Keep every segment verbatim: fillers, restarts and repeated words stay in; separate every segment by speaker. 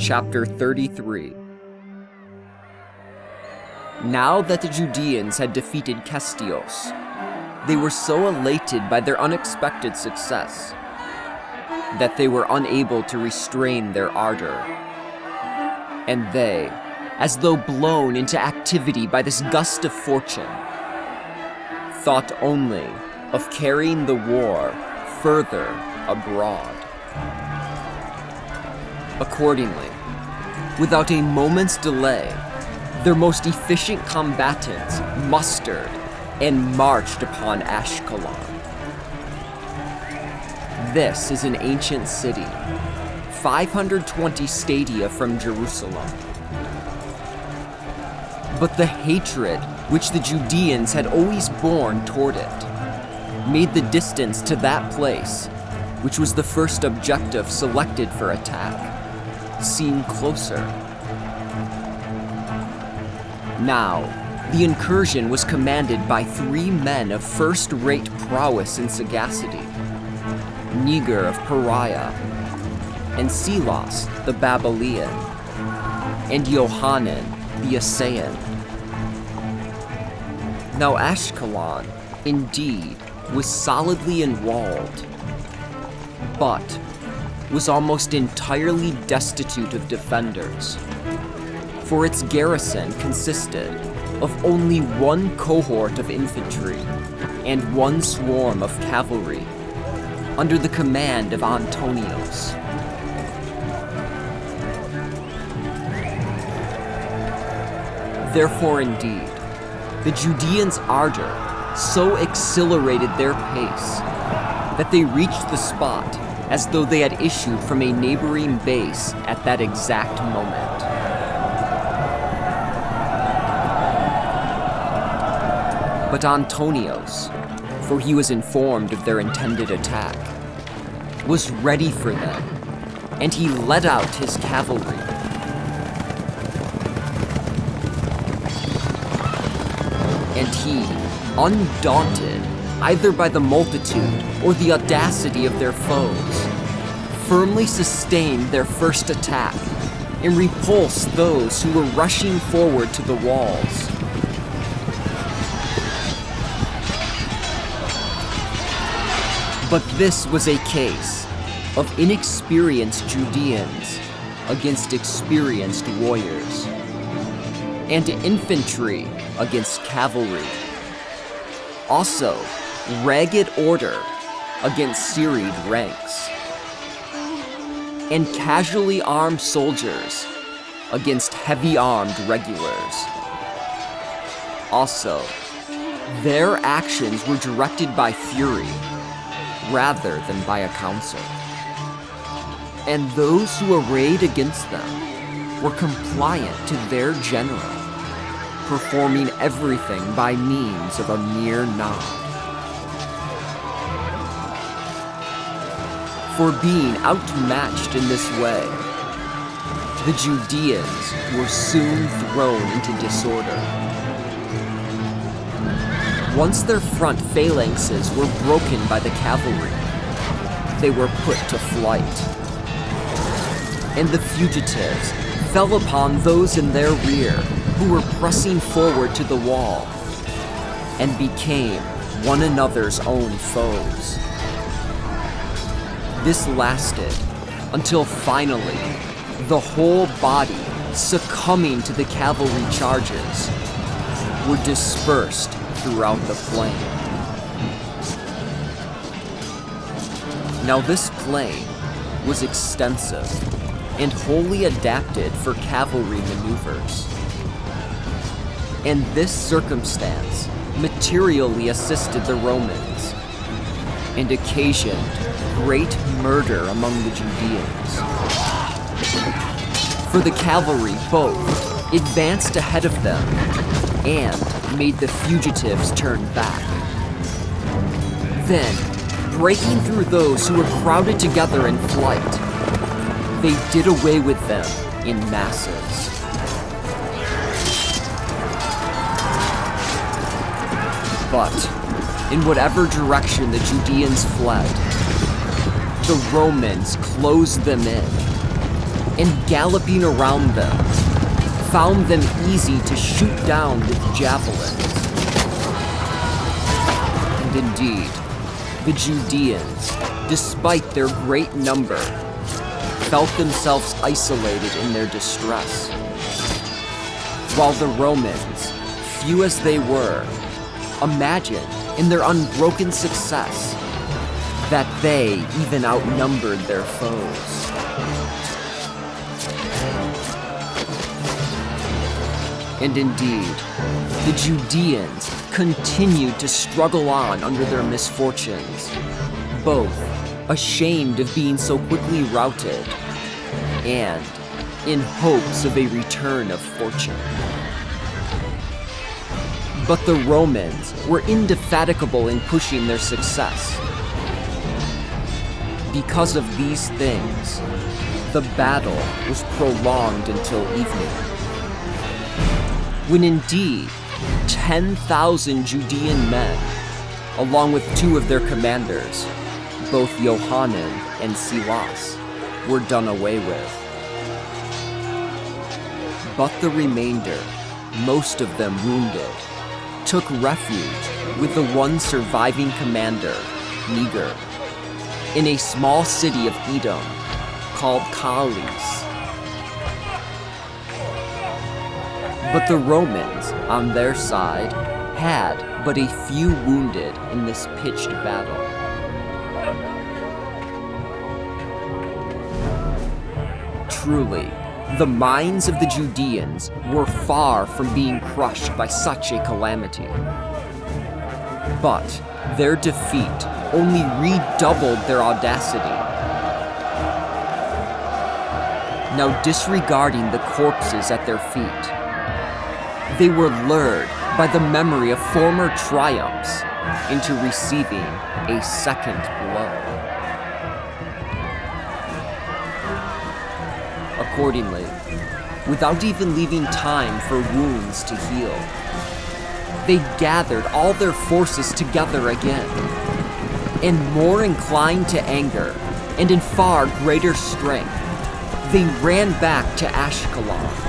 Speaker 1: chapter thirty-three. Now that the Judeans had defeated Kestios, they were so elated by their unexpected success that they were unable to restrain their ardor. And they, as though blown into activity by this gust of fortune, thought only of carrying the war further abroad. Accordingly, without a moment's delay, their most efficient combatants mustered and marched upon Ashkelon. This is an ancient city, five hundred twenty stadia from Jerusalem. But the hatred which the Judeans had always borne toward it made the distance to that place, which was the first objective selected for attack, seem closer. Now, the incursion was commanded by three men of first-rate prowess and sagacity: Neger of Pariah, and Silas the Babylonian, and Johanan the Assaean. Now Ashkelon, indeed, was solidly enwalled, but was almost entirely destitute of defenders, for its garrison consisted of only one cohort of infantry and one swarm of cavalry under the command of Antonios. Therefore, indeed, the Judeans' ardor so accelerated their pace that they reached the spot as though they had issued from a neighboring base at that exact moment. But Antonios, for he was informed of their intended attack, was ready for them, and he led out his cavalry. And he, undaunted either by the multitude or the audacity of their foes, firmly sustained their first attack and repulsed those who were rushing forward to the walls. But this was a case of inexperienced Judeans against experienced warriors, and infantry against cavalry. Also, ragged order against serried ranks, and casually armed soldiers against heavy-armed regulars. Also, their actions were directed by fury rather than by a council, and those who arrayed against them were compliant to their general, performing everything by means of a mere nod. For being outmatched in this way, the Judeans were soon thrown into disorder. Once their front phalanxes were broken by the cavalry, they were put to flight, and the fugitives fell upon those in their rear who were pressing forward to the wall, and became one another's own foes. This lasted until finally the whole body, succumbing to the cavalry charges, were dispersed throughout the plain. Now this plain was extensive and wholly adapted for cavalry maneuvers, and this circumstance materially assisted the Romans and occasioned great murder among the Judeans. For the cavalry both advanced ahead of them and made the fugitives turn back. Then, breaking through those who were crowded together in flight, they did away with them in masses. But, in whatever direction the Judeans fled, the Romans closed them in and galloping around them, found them easy to shoot down with javelins. And indeed, the Judeans, despite their great number, felt themselves isolated in their distress, while the Romans, few as they were, imagined in their unbroken success that they even outnumbered their foes. And indeed, the Judeans continued to struggle on under their misfortunes, both ashamed of being so quickly routed and in hopes of a return of fortune. But the Romans were indefatigable in pushing their success. Because of these things, the battle was prolonged until evening, when indeed ten thousand Judean men, along with two of their commanders, both Johanan and Silas, were done away with. But the remainder, most of them wounded, took refuge with the one surviving commander, Niger, in a small city of Edom called Calis. But the Romans, on their side, had but a few wounded in this pitched battle. Truly, the minds of the Judeans were far from being crushed by such a calamity. But their defeat only redoubled their audacity. Now disregarding the corpses at their feet, they were lured by the memory of former triumphs into receiving a second blow. Accordingly, without even leaving time for wounds to heal, they gathered all their forces together again, and more inclined to anger and in far greater strength, they ran back to Ashkelon.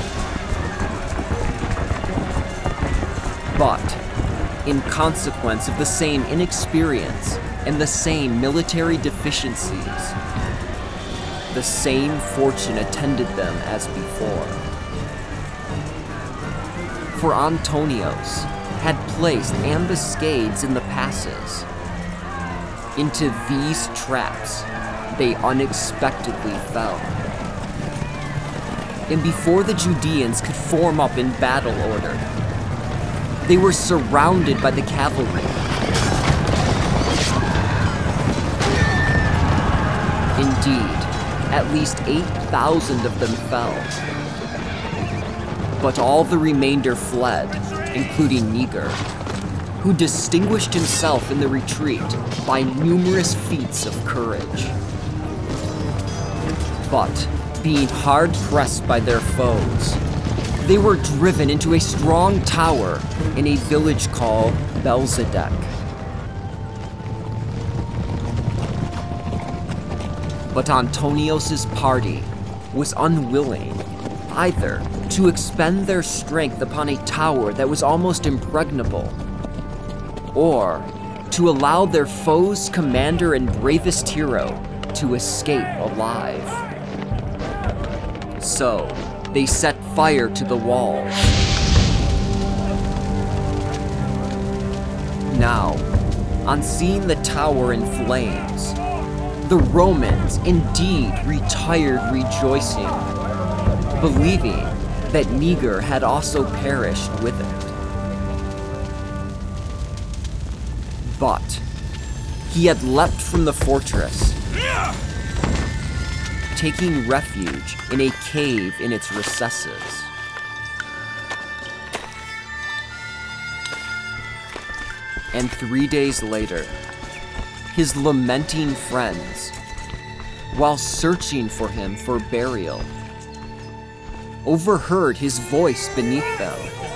Speaker 1: But, in consequence of the same inexperience and the same military deficiencies, the same fortune attended them as before. For Antonios had placed ambuscades in the passes. Into these traps, they unexpectedly fell. And before the Judeans could form up in battle order, they were surrounded by the cavalry. Indeed, at least eight thousand of them fell. But all the remainder fled, including Niger, who distinguished himself in the retreat by numerous feats of courage. But, being hard-pressed by their foes, they were driven into a strong tower in a village called Belzedek. But Antonios' party was unwilling either to expend their strength upon a tower that was almost impregnable, or to allow their foe's commander and bravest hero to escape alive. So, they set fire to the walls. Now, on seeing the tower in flames, the Romans indeed retired rejoicing, believing that Niger had also perished with it. But he had leapt from the fortress, taking refuge in a cave in its recesses. And three days later, his lamenting friends, while searching for him for burial, overheard his voice beneath them.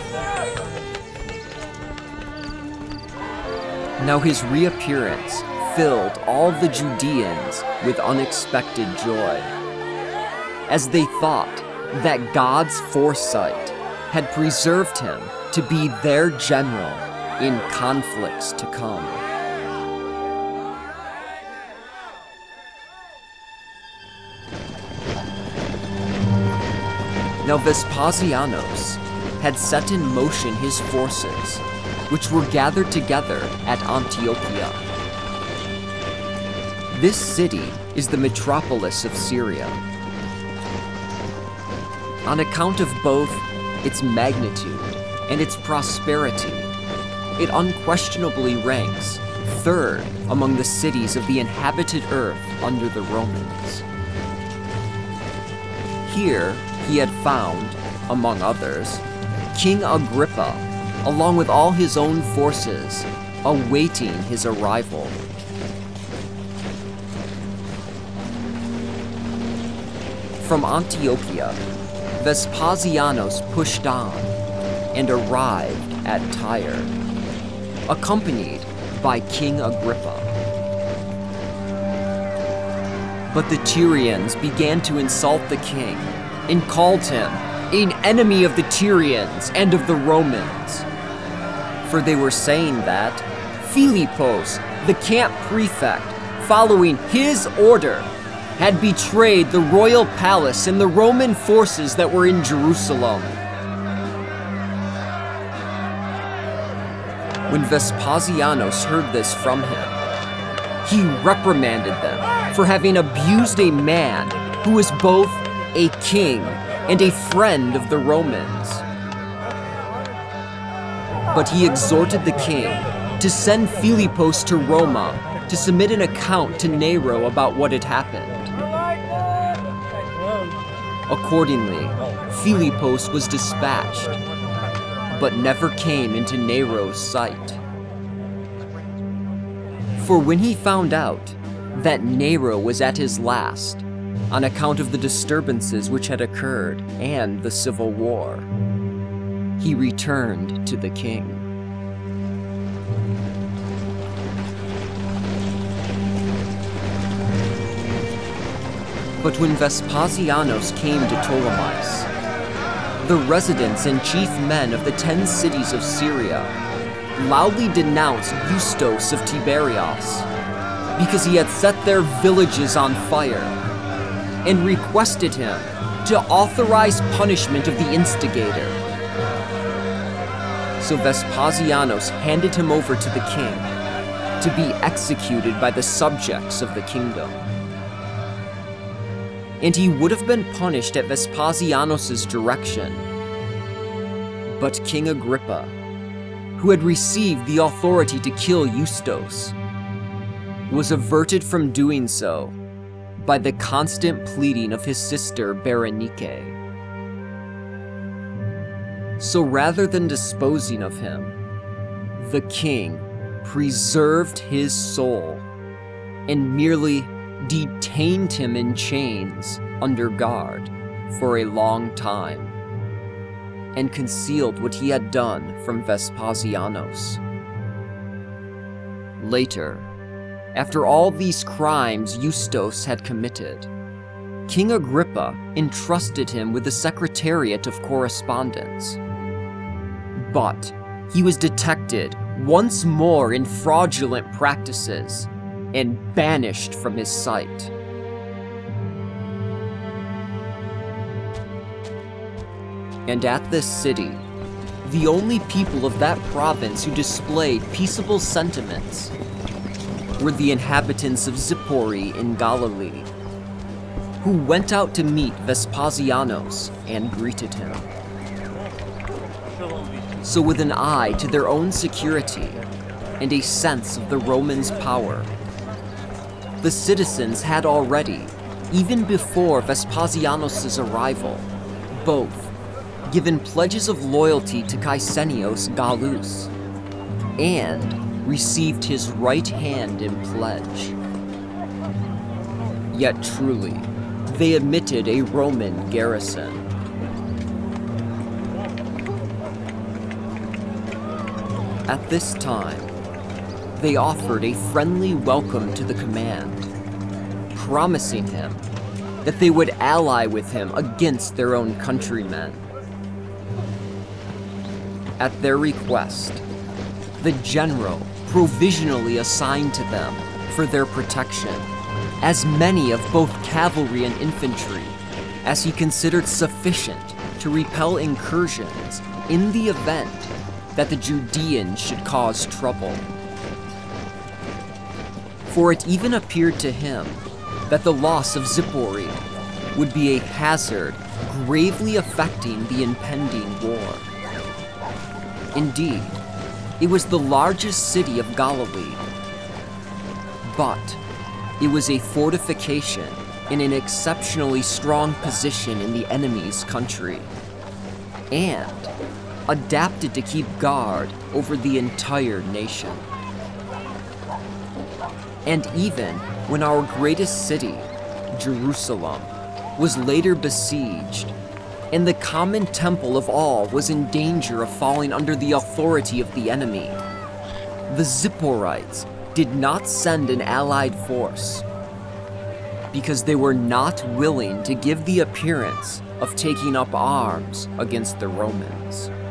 Speaker 1: Now his reappearance filled all the Judeans with unexpected joy. as they thought that God's foresight had preserved him to be their general in conflicts to come. Now Vespasianos had set in motion his forces, which were gathered together at Antiochia. This city is the metropolis of Syria. On account of both its magnitude and its prosperity, it unquestionably ranks third among the cities of the inhabited earth under the Romans. Here he had found, among others, King Agrippa, along with all his own forces, awaiting his arrival. From Antiochia, Vespasianos pushed on and arrived at Tyre, accompanied by King Agrippa. But the Tyrians began to insult the king and called him an enemy of the Tyrians and of the Romans. For they were saying that Philippos, the camp prefect, following his order, had betrayed the royal palace and the Roman forces that were in Jerusalem. When Vespasianos heard this from him, he reprimanded them for having abused a man who was both a king and a friend of the Romans. But he exhorted the king to send Philippos to Roma to submit an account to Nero about what had happened. Accordingly, Philippos was dispatched, but never came into Nero's sight. For when he found out that Nero was at his last, on account of the disturbances which had occurred and the civil war, he returned to the king. But when Vespasianos came to Ptolemais, the residents and chief men of the ten cities of Syria loudly denounced Justus of Tiberias because he had set their villages on fire, and requested him to authorize punishment of the instigator. So Vespasianos handed him over to the king to be executed by the subjects of the kingdom. And he would have been punished at Vespasianos' direction. But King Agrippa, who had received the authority to kill Justus, was averted from doing so by the constant pleading of his sister Berenike. So rather than disposing of him, the king preserved his soul and merely detained him in chains under guard for a long time, and concealed what he had done from Vespasianos. Later, after all these crimes Justus had committed, King Agrippa entrusted him with the Secretariat of Correspondence. But he was detected once more in fraudulent practices and banished from his sight. And at this city, the only people of that province who displayed peaceable sentiments were the inhabitants of Zippori in Galilee, who went out to meet Vespasianos and greeted him. So with an eye to their own security and a sense of the Romans' power, the citizens had already, even before Vespasianos' arrival, both given pledges of loyalty to Caecenius Gallus and received his right hand in pledge. Yet truly, they admitted a Roman garrison. At this time, they offered a friendly welcome to the command, promising him that they would ally with him against their own countrymen. At their request, the general provisionally assigned to them for their protection as many of both cavalry and infantry as he considered sufficient to repel incursions in the event that the Judeans should cause trouble. For it even appeared to him that the loss of Zipporee would be a hazard gravely affecting the impending war. Indeed, it was the largest city of Galilee, but it was a fortification in an exceptionally strong position in the enemy's country, and adapted to keep guard over the entire nation. And even when our greatest city, Jerusalem, was later besieged, and the common temple of all was in danger of falling under the authority of the enemy, the Zipporites did not send an allied force because they were not willing to give the appearance of taking up arms against the Romans.